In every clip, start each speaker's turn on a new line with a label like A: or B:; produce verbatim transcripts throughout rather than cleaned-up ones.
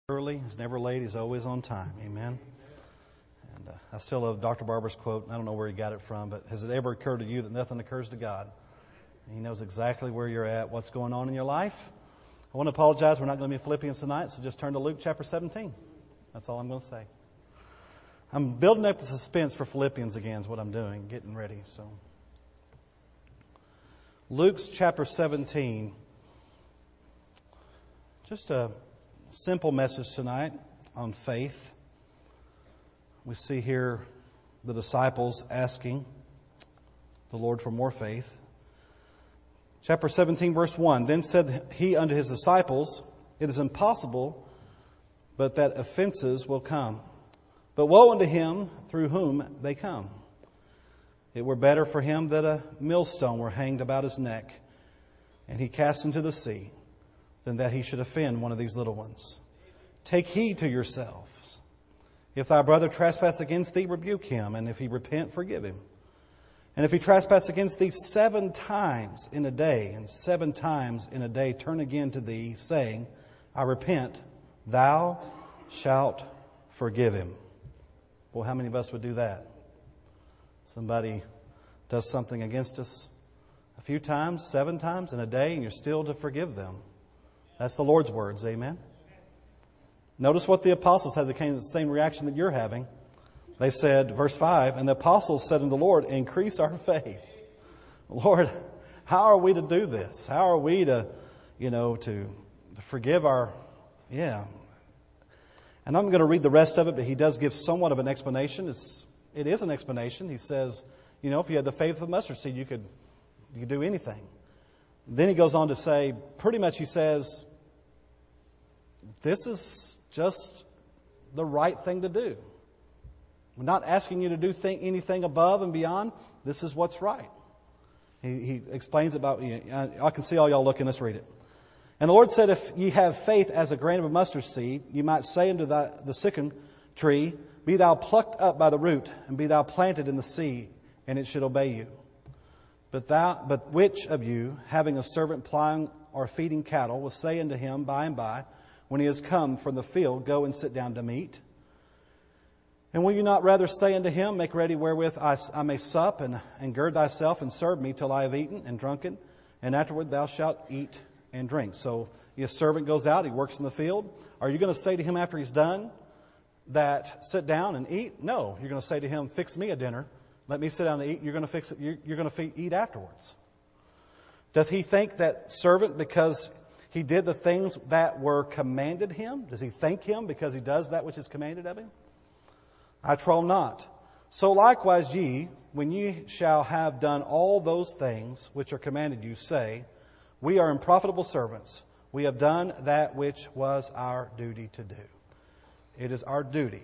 A: Early, he's never late, he's always on time. Amen. And uh, I still love Doctor Barber's quote. I don't know where he got it from, but has it ever occurred to you that nothing occurs to God? He knows exactly where you're at, what's going on in your life. I want to apologize. We're not going to be in Philippians tonight, so just turn to Luke chapter seventeen. That's all I'm going to say. I'm building up the suspense for Philippians again is what I'm doing, getting ready. So, Luke's chapter seventeen. Just a simple message tonight on faith. We see here the disciples asking the Lord for more faith. Chapter seventeen, verse one. Then said he unto his disciples, It is impossible, but that offenses will come. But woe unto him through whom they come. It were better for him that a millstone were hanged about his neck, and he cast into the sea, than that he should offend one of these little ones. Take heed to yourselves. If thy brother trespass against thee, rebuke him, and if he repent, forgive him. And if he trespass against thee seven times in a day, and seven times in a day turn again to thee, saying, I repent, thou shalt forgive him. Well, how many of us would do that? Somebody does something against us a few times, seven times in a day, and you're still to forgive them. That's the Lord's words, amen? Notice what the apostles had, the same reaction that you're having. They said, verse five, and the apostles said unto the Lord, increase our faith. Lord, how are we to do this? How are we to, you know, to, to forgive our, yeah. And I'm going to read the rest of it, but he does give somewhat of an explanation. It's, it is an explanation. He says, you know, if you had the faith of a mustard seed, you could, you could do anything. Then he goes on to say, pretty much he says, this is just the right thing to do. We're not asking you to do th- anything above and beyond. This is what's right. He, he explains about, you know, I can see all y'all looking. Let's read it. And the Lord said, if ye have faith as a grain of a mustard seed, you might say unto the, the sycamore tree, be thou plucked up by the root, and be thou planted in the sea, and it should obey you. But thou, but which of you, having a servant plowing or feeding cattle, will say unto him by and by, when he is come from the field, go and sit down to meat? And will you not rather say unto him, make ready wherewith I, I may sup, and, and gird thyself, and serve me till I have eaten and drunken, and afterward thou shalt eat and drink? So your servant goes out, he works in the field. Are you going to say to him after he's done that sit down and eat? No, you're going to say to him, fix me a dinner. Let me sit down and eat. You're going to fix it. You're, you're going to eat afterwards. Doth he thank that servant because he did the things that were commanded him? Does he thank him because he does that which is commanded of him? I trow not. So likewise ye, when ye shall have done all those things which are commanded you, say, we are unprofitable servants. We have done that which was our duty to do. It is our duty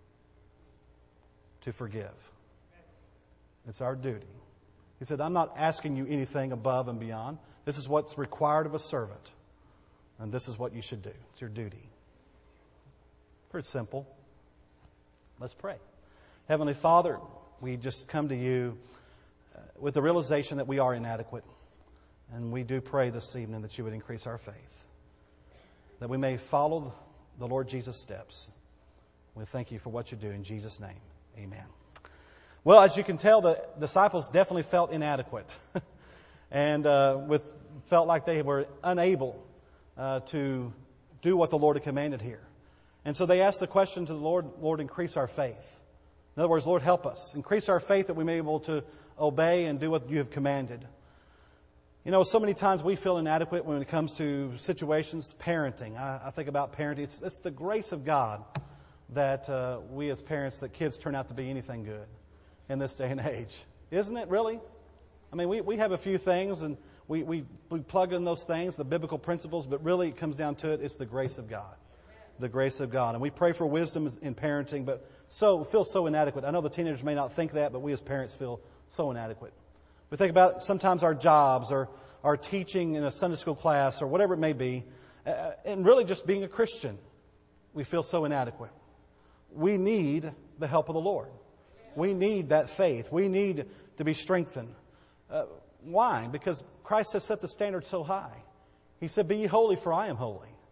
A: to forgive. It's our duty. He said, I'm not asking you anything above and beyond. This is what's required of a servant. And this is what you should do. It's your duty. Pretty simple. Let's pray. Heavenly Father, we just come to you with the realization that we are inadequate. And we do pray this evening that you would increase our faith, that we may follow the Lord Jesus' steps. We thank you for what you do in Jesus' name. Amen. Well, as you can tell, the disciples definitely felt inadequate and uh, with felt like they were unable uh, to do what the Lord had commanded here. And so they asked the question to the Lord, Lord, increase our faith. In other words, Lord, help us. Increase our faith that we may be able to obey and do what you have commanded. You know, so many times we feel inadequate when it comes to situations, parenting. I, I think about parenting. It's, it's the grace of God that uh, we as parents, that kids turn out to be anything good in this day and age. Isn't it really? I mean, we, we have a few things and we, we, we plug in those things, the biblical principles, but really it comes down to it, it's the grace of God. The grace of God. And we pray for wisdom in parenting, but so feel so inadequate. I know the teenagers may not think that, but we as parents feel so inadequate. We think about sometimes our jobs or our teaching in a Sunday school class or whatever it may be, uh, and really just being a Christian. We feel so inadequate. We need the help of the Lord. We need that faith. We need to be strengthened. Uh, why? Because Christ has set the standard so high. He said, be ye holy, for I am holy.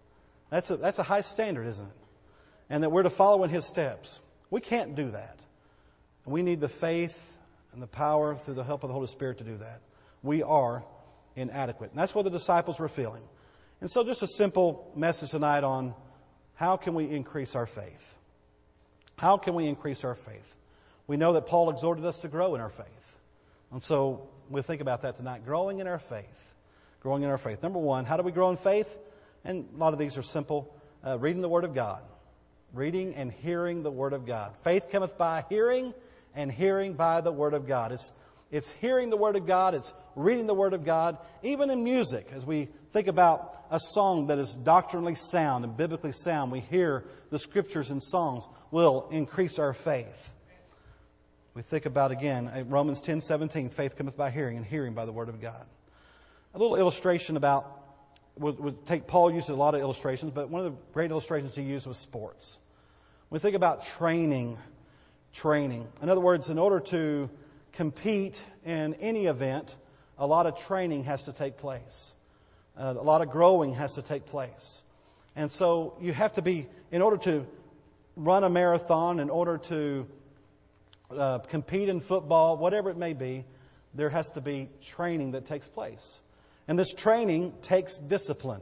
A: That's a, that's a high standard, isn't it? And that we're to follow in His steps. We can't do that. We need the faith and the power through the help of the Holy Spirit to do that. We are inadequate. And that's what the disciples were feeling. And so just a simple message tonight on how can we increase our faith. How can we increase our faith? We know that Paul exhorted us to grow in our faith. And so we'll think about that tonight. Growing in our faith. Growing in our faith. Number one, how do we grow in faith? And a lot of these are simple. Uh, reading the Word of God. Reading and hearing the Word of God. Faith cometh by hearing, and hearing by the Word of God. It's, it's hearing the Word of God. It's reading the Word of God. Even in music, as we think about a song that is doctrinally sound and biblically sound, we hear the Scriptures and songs will increase our faith. We think about, again, Romans ten seventeen, faith cometh by hearing, and hearing by the Word of God. A little illustration about, would, would take, Paul uses a lot of illustrations, but one of the great illustrations he used was sports. When we think about training, training. In other words, in order to compete in any event, a lot of training has to take place. Uh, a lot of growing has to take place. And so you have to be, in order to run a marathon, in order to uh, compete in football, whatever it may be, there has to be training that takes place. And this training takes discipline.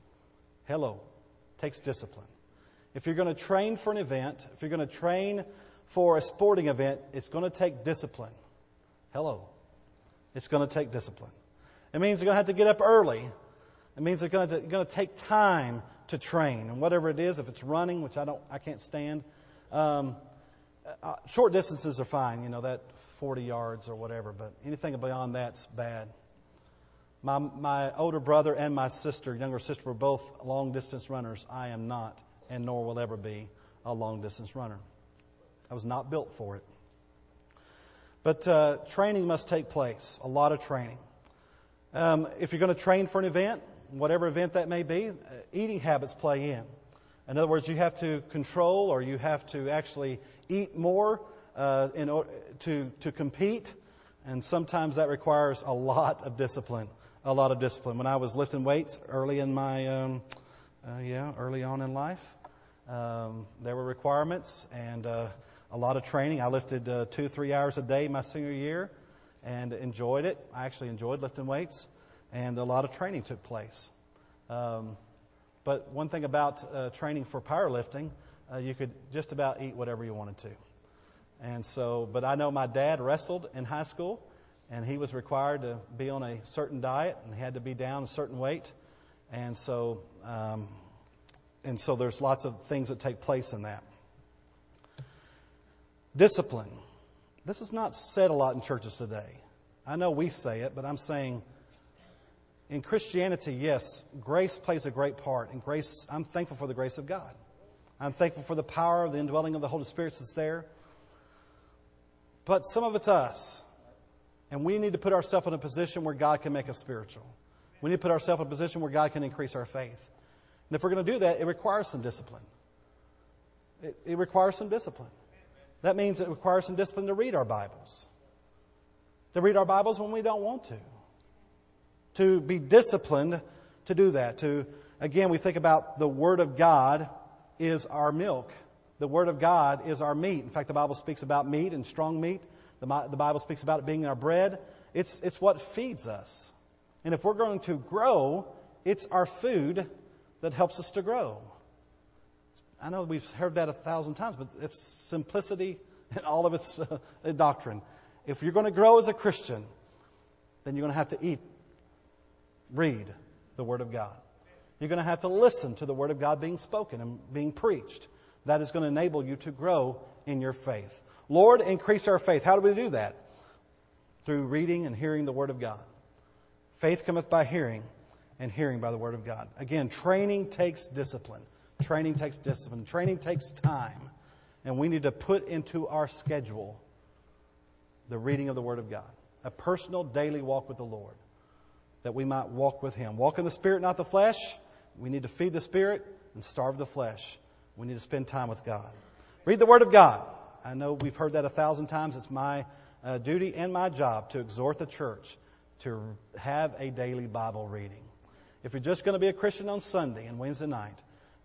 A: Hello, takes discipline. If you're going to train for an event, if you're going to train for a sporting event, it's going to take discipline. Hello. It's going to take discipline. It means you're going to have to get up early. It means it's going to, you're going to take time to train. And whatever it is, if it's running, which I don't, I can't stand, um, uh, short distances are fine, you know, that forty yards or whatever, but anything beyond that's bad. My, my older brother and my sister, younger sister, were both long-distance runners. I am not, and nor will ever be, a long-distance runner. I was not built for it. But uh, training must take place, a lot of training. Um, if you're going to train for an event, whatever event that may be, uh, eating habits play in. In other words, you have to control, or you have to actually eat more uh, in order to, to compete. And sometimes that requires a lot of discipline. A lot of discipline. When I was lifting weights early in my, um, uh, yeah, early on in life, um, there were requirements and uh, a lot of training. I lifted uh, two, three hours a day my senior year and enjoyed it. I actually enjoyed lifting weights, and a lot of training took place. Um, but one thing about uh, training for powerlifting, uh, you could just about eat whatever you wanted to. And so, but I know my dad wrestled in high school, and he was required to be on a certain diet, and he had to be down a certain weight. And so, um, and so there's lots of things that take place in that. Discipline. This is not said a lot in churches today. I know we say it, but I'm saying in Christianity, yes, grace plays a great part. And grace, I'm thankful for the grace of God. I'm thankful for the power of the indwelling of the Holy Spirit that's there. But some of it's us. And we need to put ourselves in a position where God can make us spiritual. We need to put ourselves in a position where God can increase our faith. And if we're going to do that, it requires some discipline. It, it requires some discipline. That means it requires some discipline to read our Bibles. To read our Bibles when we don't want to. To be disciplined to do that. To, again, we think about the Word of God is our milk. The Word of God is our meat. In fact, the Bible speaks about meat and strong meat. The Bible speaks about it being our bread. It's, it's what feeds us. And if we're going to grow, it's our food that helps us to grow. I know we've heard that a thousand times, but it's simplicity in all of its uh, doctrine. If you're going to grow as a Christian, then you're going to have to eat, read the Word of God. You're going to have to listen to the Word of God being spoken and being preached. That is going to enable you to grow in your faith. Lord, increase our faith. How do we do that? Through reading and hearing the Word of God. Faith cometh by hearing, and hearing by the Word of God. Again, training takes discipline. Training takes discipline. Training takes time. And we need to put into our schedule the reading of the Word of God. A personal daily walk with the Lord. That we might walk with Him. Walk in the Spirit, not the flesh. We need to feed the Spirit and starve the flesh. We need to spend time with God. Read the Word of God. I know we've heard that a thousand times. It's my uh, duty and my job to exhort the church to have a daily Bible reading. If you're just going to be a Christian on Sunday and Wednesday night,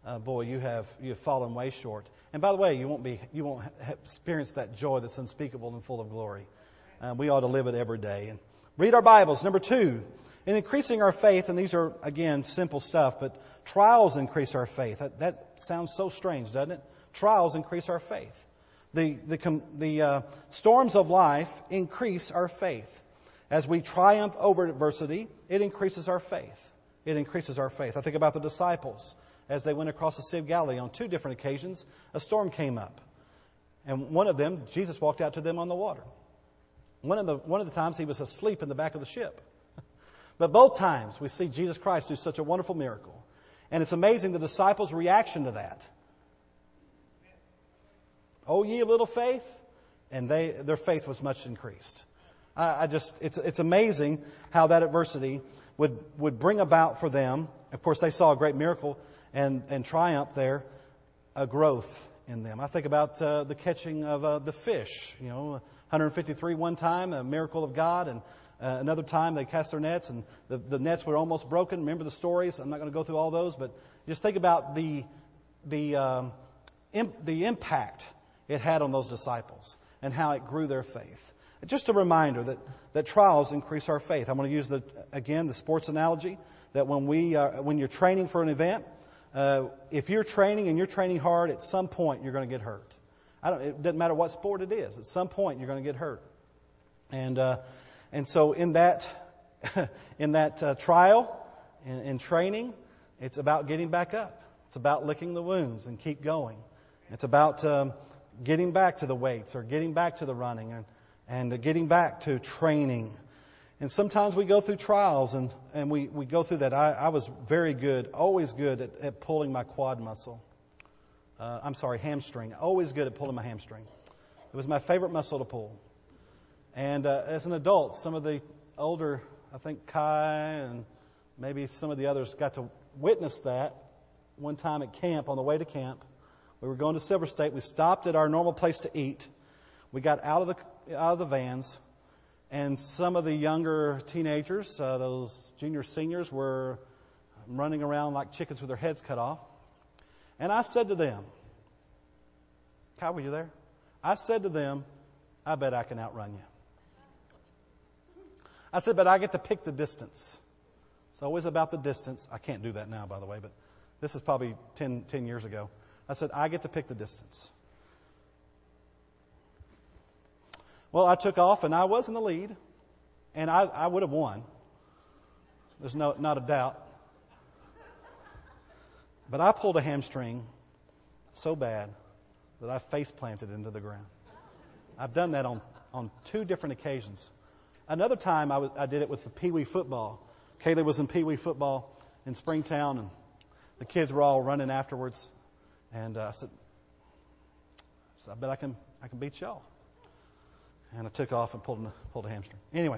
A: uh, boy, you have you have fallen way short. And by the way, you won't be you won't ha- experience that joy that's unspeakable and full of glory. Uh, we ought to live it every day. And read our Bibles. Number two, in increasing our faith, and these are again simple stuff, but trials increase our faith. That, that sounds so strange, doesn't it? Trials increase our faith. The the the uh, storms of life increase our faith. As we triumph over adversity, it increases our faith. It increases our faith. I think about the disciples as they went across the Sea of Galilee on two different occasions. A storm came up, and one of them, Jesus walked out to them on the water. One of the one of the times he was asleep in the back of the ship, but both times we see Jesus Christ do such a wonderful miracle, and it's amazing the disciples' reaction to that. Oh, ye of little faith, and they their faith was much increased. I, I just it's it's amazing how that adversity would would bring about for them. Of course, they saw a great miracle and and triumph there, a growth in them. I think about uh, the catching of uh, the fish. You know, one hundred fifty-three one time, a miracle of God, and uh, another time they cast their nets and the the nets were almost broken. Remember the stories? I'm not going to go through all those, but just think about the the um, imp, the impact it had on those disciples and how it grew their faith. Just a reminder that, that trials increase our faith. I'm going to use, the again, the sports analogy, that when we uh, when you're training for an event, uh, if you're training and you're training hard, at some point you're going to get hurt. I don't, it doesn't matter what sport it is. At some point you're going to get hurt. And uh, and so in that, in that uh, trial, in, in training, it's about getting back up. It's about licking the wounds and keep going. It's about... Um, getting back to the weights or getting back to the running and, and getting back to training. And sometimes we go through trials and, and we, we go through that. I, I was very good, always good at, at pulling my quad muscle. Uh, I'm sorry, hamstring. Always good at pulling my hamstring. It was my favorite muscle to pull. And uh, as an adult, some of the older, I think Kai and maybe some of the others got to witness that one time at camp, on the way to camp. We were going to Silver State. We stopped at our normal place to eat. We got out of the out of the vans, and some of the younger teenagers, uh, those junior seniors, were running around like chickens with their heads cut off. And I said to them, "Kyle, were you there?" I said to them, "I bet I can outrun you." I said, "But I get to pick the distance." It's always about the distance. I can't do that now, by the way, but this is probably ten, ten years ago. I said, I get to pick the distance. Well, I took off, and I was in the lead, and I, I would have won. There's no not a doubt. But I pulled a hamstring so bad that I face planted into the ground. I've done that on, on two different occasions. Another time, I, was, I did it with the Pee Wee football. Kaylee was in Pee Wee football in Springtown, and the kids were all running afterwards. And uh, I said, I said, I bet I can I can beat y'all. And I took off and pulled a, pulled a hamstring. Anyway,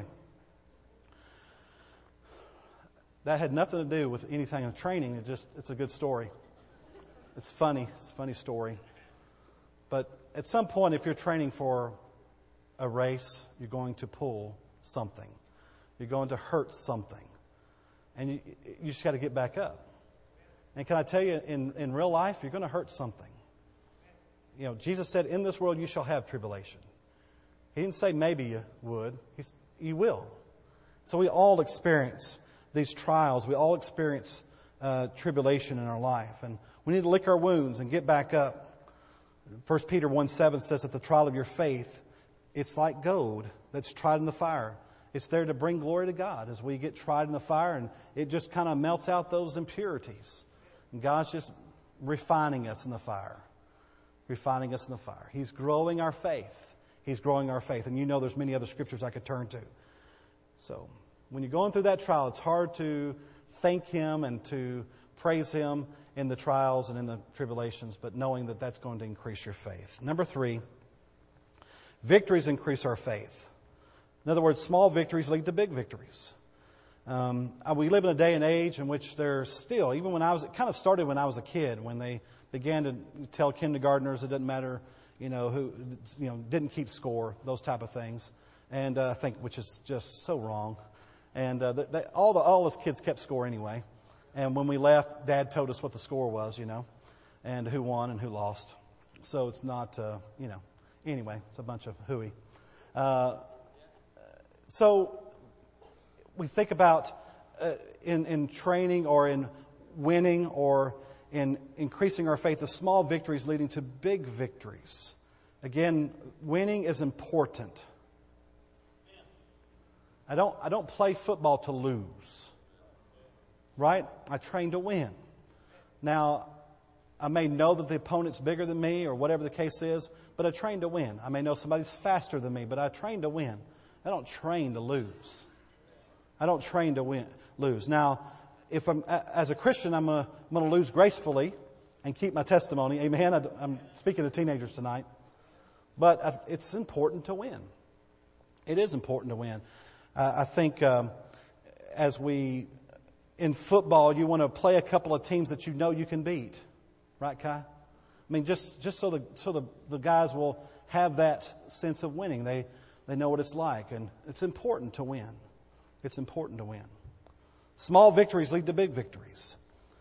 A: that had nothing to do with anything in training. It just it's a good story. It's funny. It's a funny story. But at some point, if you're training for a race, you're going to pull something. You're going to hurt something. And you, you just got to get back up. And can I tell you, in, in real life, you're going to hurt something. You know, Jesus said, in this world you shall have tribulation. He didn't say maybe you would. He's, you will. So we all experience these trials. We all experience uh, tribulation in our life. And we need to lick our wounds and get back up. First Peter one seven says that the trial of your faith, it's like gold that's tried in the fire. It's there to bring glory to God as we get tried in the fire, and it just kind of melts out those impurities. And God's just refining us in the fire. Refining us in the fire. He's growing our faith. He's growing our faith. And you know there's many other scriptures I could turn to. So when you're going through that trial, it's hard to thank Him and to praise Him in the trials and in the tribulations, but knowing that that's going to increase your faith. Number three, victories increase our faith. In other words, small victories lead to big victories. Um, we live in a day and age in which there's still, even when I was, it kind of started when I was a kid, when they began to tell kindergartners it doesn't matter, you know, who, you know, didn't keep score, those type of things, and uh, I think which is just so wrong. And uh, they, all the all us kids kept score anyway. And when we left, Dad told us what the score was, you know. and who won and who lost. So it's not, uh, you know, anyway, it's a bunch of hooey. Uh, so we think about uh, in, in training or in winning or in increasing our faith, the small victories leading to big victories. Again, winning is important. I don't, I don't play football to lose, right? I train to win. Now, I may know that the opponent's bigger than me or whatever the case is, but I train to win. I may know somebody's faster than me, but I train to win. I don't train to lose. I don't train to win, lose. Now, if I'm as a Christian, I'm going to lose gracefully and keep my testimony. Amen. I, I'm speaking to teenagers tonight, but it's important to win. It is important to win. Uh, I think um, as we in football, you want to play a couple of teams that you know you can beat, right, Kai? I mean, just just so the so the, the guys will have that sense of winning. They they know what it's like, and it's important to win. It's important to win. Small victories lead to big victories.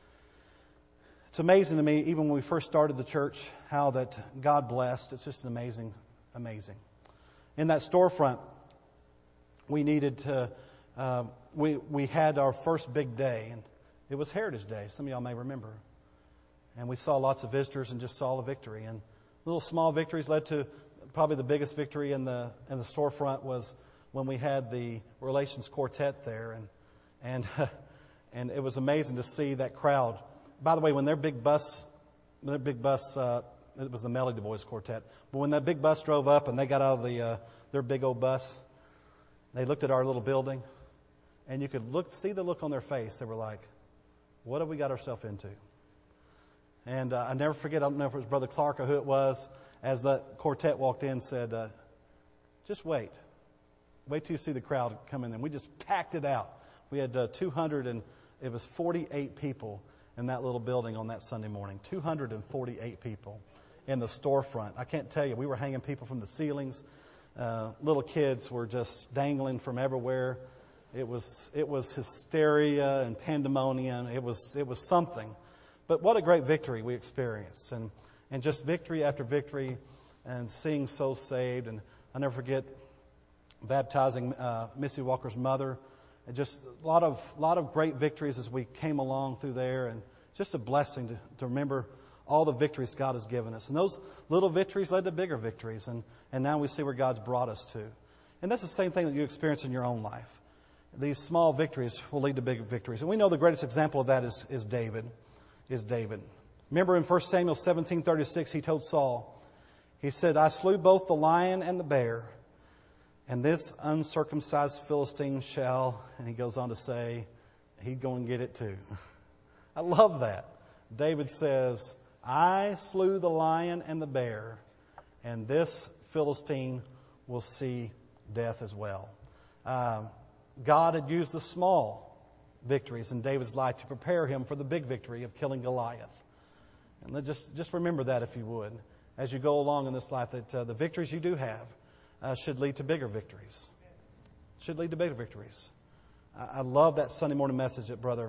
A: It's amazing to me, even when we first started the church, how that God blessed. It's just amazing, amazing. In that storefront, we needed to, uh, we, we had our first big day, and it was Heritage Day. Some of y'all may remember. And we saw lots of visitors and just saw a victory. And little small victories led to probably the biggest victory in the in the storefront was when we had the Relations Quartet there. And and and it was amazing to see that crowd. By the way, when their big bus, when their big bus, uh, it was the Melody Boys Quartet. But when that big bus drove up and they got out of the uh, their big old bus, they looked at our little building, and you could look see the look on their face. They were like, "What have we got ourselves into?" And uh, I never forget. I don't know if it was Brother Clark or who it was. As that quartet walked in, said, uh, "Just wait, wait till you see the crowd come in." And we just packed it out. We had uh, two hundred and it was forty-eight people in that little building on that Sunday morning. two hundred forty-eight people in the storefront. I can't tell you. We were hanging people from the ceilings. Uh, little kids were just dangling from everywhere. It was it was hysteria and pandemonium. It was it was something. But what a great victory we experienced, and and just victory after victory, and seeing souls saved. And I'll never forget baptizing uh, Missy Walker's mother. And just a lot of lot of great victories as we came along through there, and just a blessing to, to remember all the victories God has given us. And those little victories led to bigger victories, and, and now we see where God's brought us to. And that's the same thing that you experience in your own life. These small victories will lead to big victories. And we know the greatest example of that is, is David. Is David. Remember in First Samuel seventeen thirty-six, he told Saul, he said, "I slew both the lion and the bear, and this uncircumcised Philistine shall," and he goes on to say, he'd go and get it too. I love that. David says, "I slew the lion and the bear, and this Philistine will see death as well." Um, God had used the small victories in David's life to prepare him for the big victory of killing Goliath. And let just, just remember that, if you would, as you go along in this life, that uh, the victories you do have uh, should lead to bigger victories. Should lead to bigger victories. I, I love that Sunday morning message that Brother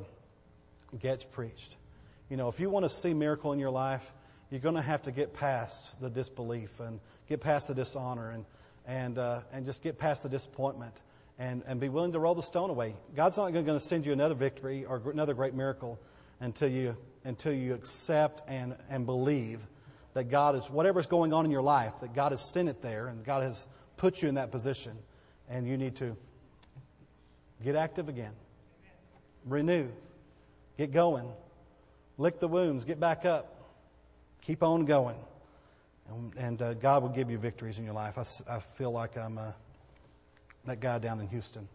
A: Getz preached. You know, if you want to see miracle in your life, you're going to have to get past the disbelief and get past the dishonor and and uh, and just get past the disappointment and, and be willing to roll the stone away. God's not going to send you another victory or another great miracle until you until you accept and, and believe that God is, whatever's going on in your life, that God has sent it there and God has put you in that position, and you need to get active again. Renew. Get going. Lick the wounds. Get back up. Keep on going. And, and uh, God will give you victories in your life. I, I feel like I'm uh, that guy down in Houston.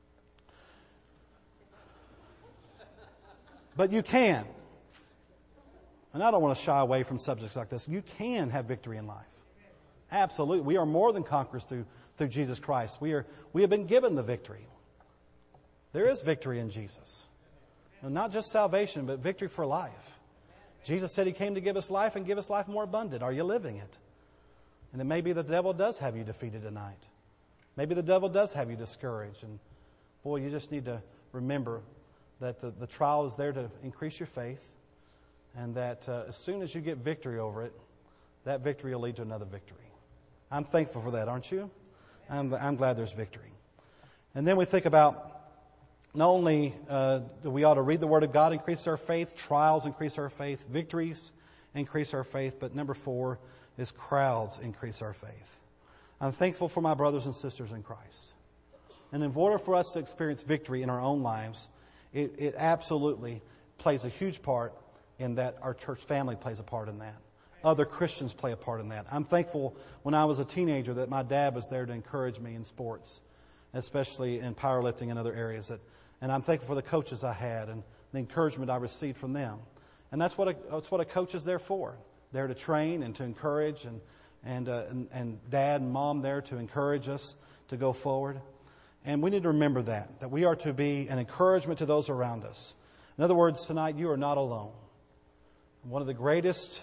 A: But you can. And I don't want to shy away from subjects like this. You can have victory in life. Absolutely. We are more than conquerors through, through Jesus Christ. We are. We have been given the victory. There is victory in Jesus. And not just salvation, but victory for life. Jesus said He came to give us life and give us life more abundant. Are you living it? And it may be that the devil does have you defeated tonight. Maybe the devil does have you discouraged. And boy, you just need to remember that the, the trial is there to increase your faith. and that uh, as soon as you get victory over it, that victory will lead to another victory. I'm thankful for that, aren't you? I'm, I'm glad there's victory. And then we think about not only uh, do we ought to read the Word of God, increase our faith, trials increase our faith, victories increase our faith, but number four is crowds increase our faith. I'm thankful for my brothers and sisters in Christ. And in order for us to experience victory in our own lives, it, it absolutely plays a huge part in that. Our church family plays a part in that. Other Christians play a part in that. I'm thankful when I was a teenager that my dad was there to encourage me in sports, especially in powerlifting and other areas. That, and I'm thankful for the coaches I had and the encouragement I received from them. And that's what a, that's what a coach is there for. There to train and to encourage, and and, uh, and and dad and mom there to encourage us to go forward. And we need to remember that, that we are to be an encouragement to those around us. In other words, tonight you are not alone. One of the greatest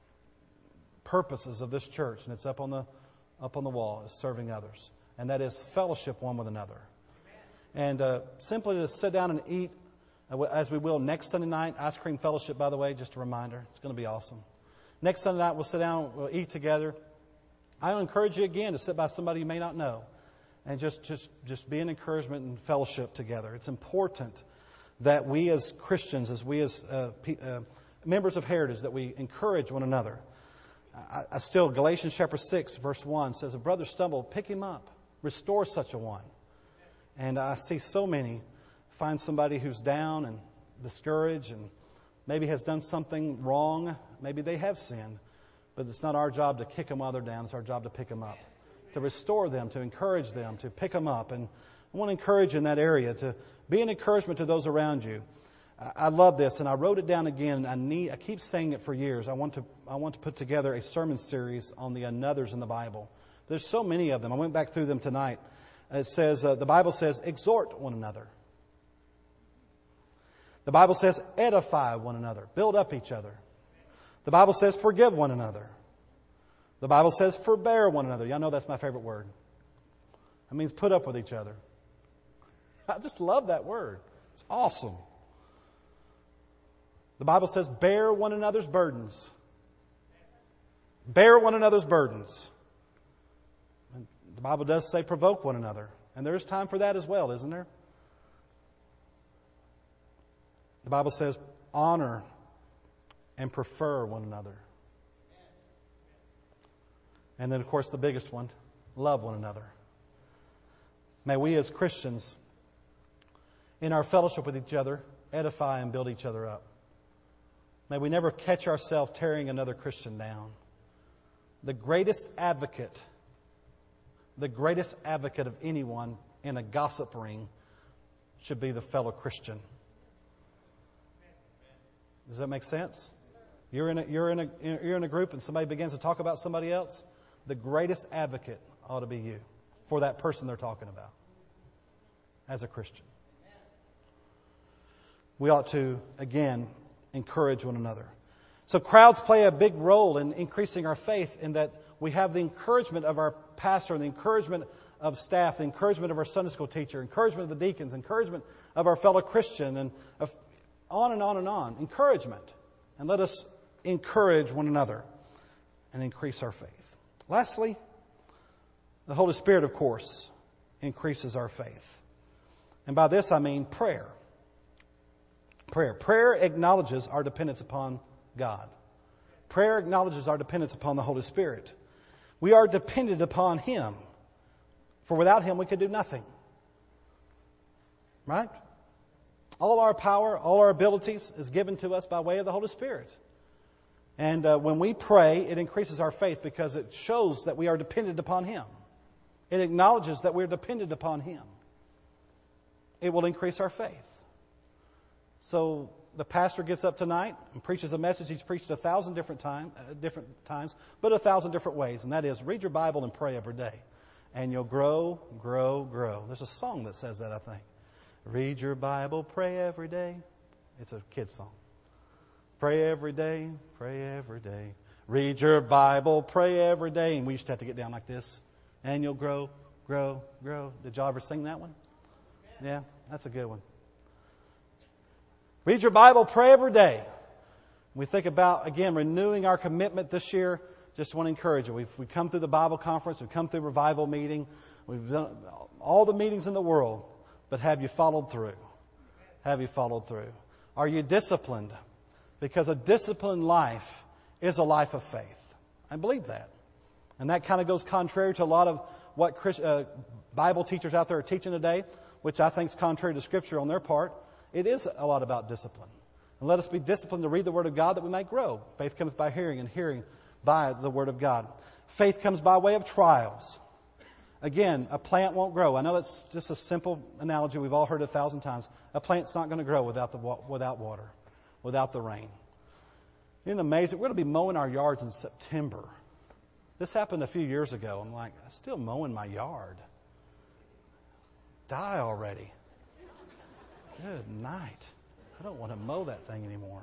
A: purposes of this church, and it's up on the up on the wall, is serving others, and that is fellowship one with another. Amen. And uh, simply to sit down and eat, uh, as we will next Sunday night, ice cream fellowship. By the way, just a reminder, it's going to be awesome. Next Sunday night we'll sit down, we'll eat together. I encourage you again to sit by somebody you may not know, and just just just be an encouragement and fellowship together. It's important that we as Christians, as we as uh, pe- uh, members of Heritage, that we encourage one another. I, I still, Galatians chapter six, verse one says, "A brother stumbled, pick him up, restore such a one." And I see so many find somebody who's down and discouraged and maybe has done something wrong. Maybe they have sinned. But it's not our job to kick them while they're down. It's our job to pick them up, to restore them, to encourage them, to pick them up. And I want to encourage you in that area, to be an encouragement to those around you. I love this, and I wrote it down again. I need. I keep saying it for years. I want to. I want to put together a sermon series on the anothers in the Bible. There's so many of them. I went back through them tonight. It says uh, the Bible says exhort one another. The Bible says edify one another, build up each other. The Bible says forgive one another. The Bible says forbear one another. Y'all know that's my favorite word. That means put up with each other. I just love that word. It's awesome. The Bible says, bear one another's burdens. Bear one another's burdens. And the Bible does say provoke one another. And there is time for that as well, isn't there? The Bible says honor and prefer one another. And then, of course, the biggest one, love one another. May we as Christians, in our fellowship with each other, edify and build each other up. May we never catch ourselves tearing another Christian down. The greatest advocate, the greatest advocate of anyone in a gossip ring should be the fellow Christian. Does that make sense? You're in a, you're in a, you're in a group and somebody begins to talk about somebody else. The greatest advocate ought to be you for that person they're talking about as a Christian. We ought to, again, encourage one another. So crowds play a big role in increasing our faith in that we have the encouragement of our pastor, the encouragement of staff, the encouragement of our Sunday school teacher, encouragement of the deacons, encouragement of our fellow Christian, and on and on and on. Encouragement. And let us encourage one another and increase our faith. Lastly, the Holy Spirit, of course, increases our faith. And by this I mean prayer. Prayer. Prayer acknowledges our dependence upon God. Prayer acknowledges our dependence upon the Holy Spirit. We are dependent upon Him. For without Him we could do nothing. Right? All our power, all our abilities is given to us by way of the Holy Spirit. And uh, when we pray, it increases our faith because it shows that we are dependent upon Him. It acknowledges that we're dependent upon Him. It will increase our faith. So the pastor gets up tonight and preaches a message he's preached a thousand different, time, uh, different times, but a thousand different ways. And that is, read your Bible and pray every day. And you'll grow, grow, grow. There's a song that says that, I think. Read your Bible, pray every day. It's a kid's song. Pray every day, pray every day. Read your Bible, pray every day. And we used to have to get down like this. And you'll grow, grow, grow. Did y'all ever sing that one? Yeah, that's a good one. Read your Bible, pray every day. We think about, again, renewing our commitment this year. Just want to encourage you. We've, we've come through the Bible conference. We've come through revival meeting. We've done all the meetings in the world. But have you followed through? Have you followed through? Are you disciplined? Because a disciplined life is a life of faith. I believe that. And that kind of goes contrary to a lot of what Christ, uh, Bible teachers out there are teaching today, which I think is contrary to Scripture on their part. It is a lot about discipline. And let us be disciplined to read the Word of God that we might grow. Faith comes by hearing, and hearing by the Word of God. Faith comes by way of trials. Again, a plant won't grow. I know that's just a simple analogy we've all heard a thousand times. A plant's not going to grow without the without water, without the rain. Isn't it amazing? We're going to be mowing our yards in September. This happened a few years ago. I'm like, I'm still mowing my yard. Die already. Good night. I don't want to mow that thing anymore.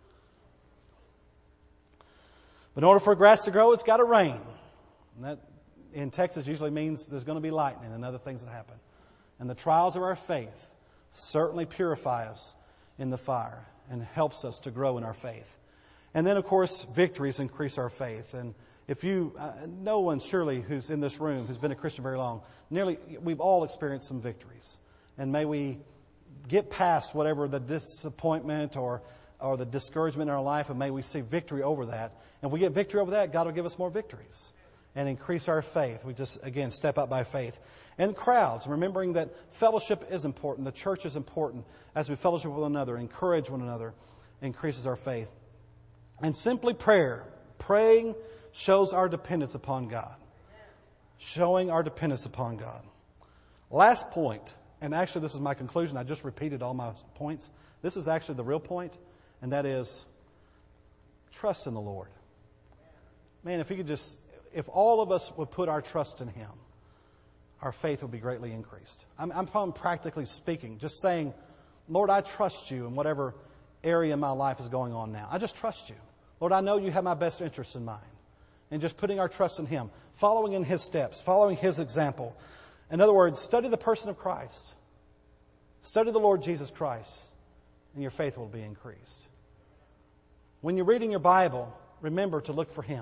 A: But in order for grass to grow, it's got to rain. And that in Texas usually means there's going to be lightning and other things that happen. And the trials of our faith certainly purify us in the fire and helps us to grow in our faith. And then, of course, victories increase our faith. And if you, uh, no one surely who's in this room who's been a Christian very long, nearly we've all experienced some victories. And may we get past whatever the disappointment or or the discouragement in our life, and may we see victory over that. And if we get victory over that, God will give us more victories and increase our faith. We just, again, step out by faith. And crowds, remembering that fellowship is important. The church is important. As we fellowship with one another, encourage one another, increases our faith. And simply prayer. Praying shows our dependence upon God. Showing our dependence upon God. Last point, and actually this is my conclusion. I just repeated all my points. This is actually the real point. And that is, trust in the Lord. Man, if we could just, if all of us would put our trust in Him, our faith would be greatly increased. I'm, I'm practically speaking, just saying, Lord, I trust you in whatever area of my life is going on now. I just trust you. Lord, I know you have my best interests in mind. And just putting our trust in Him, following in His steps, following His example. In other words, study the person of Christ. Study the Lord Jesus Christ, and your faith will be increased. When you're reading your Bible, remember to look for Him.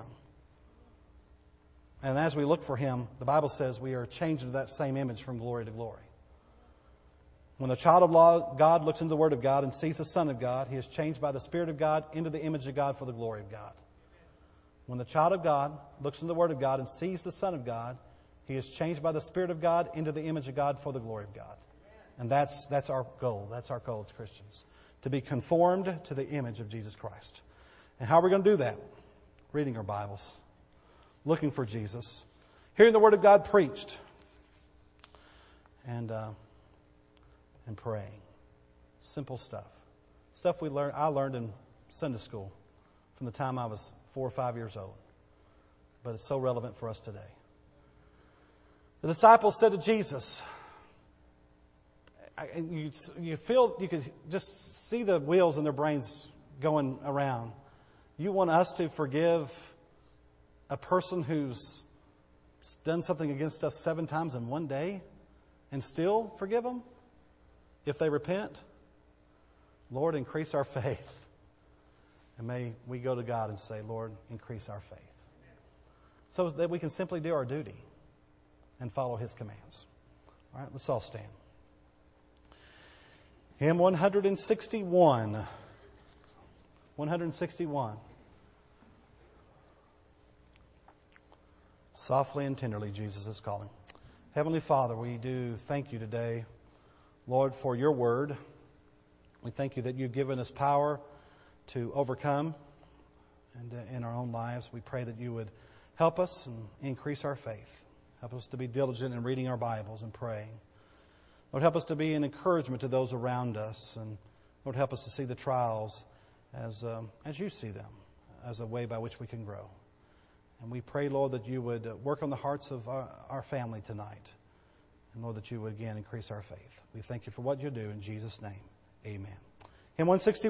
A: And as we look for Him, the Bible says we are changed into that same image from glory to glory. When the child of God looks into the Word of God and sees the Son of God, he is changed by the Spirit of God into the image of God for the glory of God. When the child of God looks into the Word of God and sees the Son of God, he is changed by the Spirit of God into the image of God for the glory of God. And that's that's our goal. That's our goal as Christians. To be conformed to the image of Jesus Christ. And how are we going to do that? Reading our Bibles. Looking for Jesus. Hearing the Word of God preached. And uh, and praying. Simple stuff. Stuff we learned. I learned in Sunday school from the time I was four or five years old. But it's so relevant for us today. The disciples said to Jesus, and you, you feel, you could just see the wheels in their brains going around. You want us to forgive a person who's done something against us seven times in one day and still forgive them if they repent? Lord, increase our faith. And may we go to God and say, Lord, increase our faith. So that we can simply do our duty and follow His commands. All right, let's all stand. Hymn one sixty-one. one sixty-one. Softly and tenderly, Jesus is calling. Heavenly Father, we do thank you today, Lord, for your word. We thank you that you've given us power to overcome. And in our own lives, we pray that you would help us and increase our faith. Help us to be diligent in reading our Bibles and praying. Lord, help us to be an encouragement to those around us. And Lord, help us to see the trials as um, as you see them, as a way by which we can grow. And we pray, Lord, that you would work on the hearts of our, our family tonight. And Lord, that you would again increase our faith. We thank you for what you do in Jesus' name. Amen. Hymn one sixty-one.